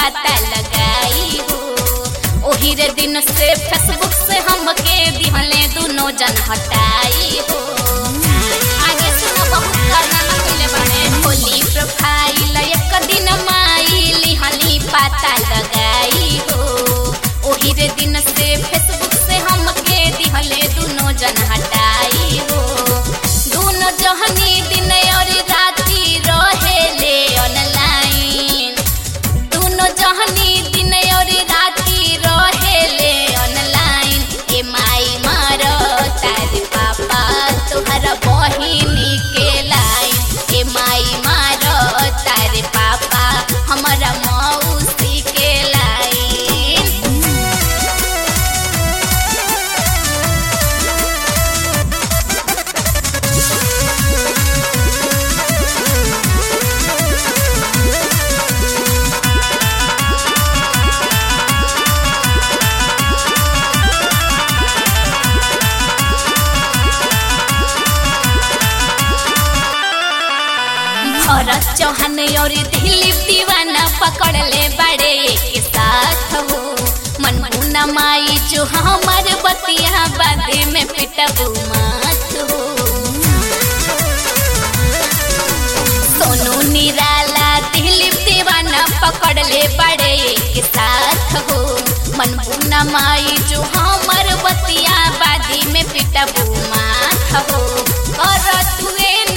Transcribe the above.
पता लगाई हो। ओही रे दिन से फेसबुक से हमके दिहले दोनों जन हटाई हो। आगे सुनो बहुत कारनामा कइले बाड़े। खोली प्रोफाइल एक दिन माई लिहली पता लगाई हो। ओही रे दिन से फेसबुक से हमके दिहले दोनों जन हटाई हो। दोनों जहनी दिन और राती रहेले ऑनलाइन। दोनों जहनी दिन और राती रहेले ऑनलाइन। ए माई मारो तारे पापा तुहरा बहिनी के लाइन। ए माई मारो तारे पापा हमारा मौसी के लाइन। भरत चौहान और दिलीप दीवाना पकड़ ले बड़े एक साथ हो। मनमुना माई जो हमार बतिया बादे में पिटबू मत हो। सोनू निराला दिलीप दीवाना पकड़ ले बड़े एक साथ हो। मनमुना माई जो हमार बतिया बादी में पिटबू मत हो। और तुए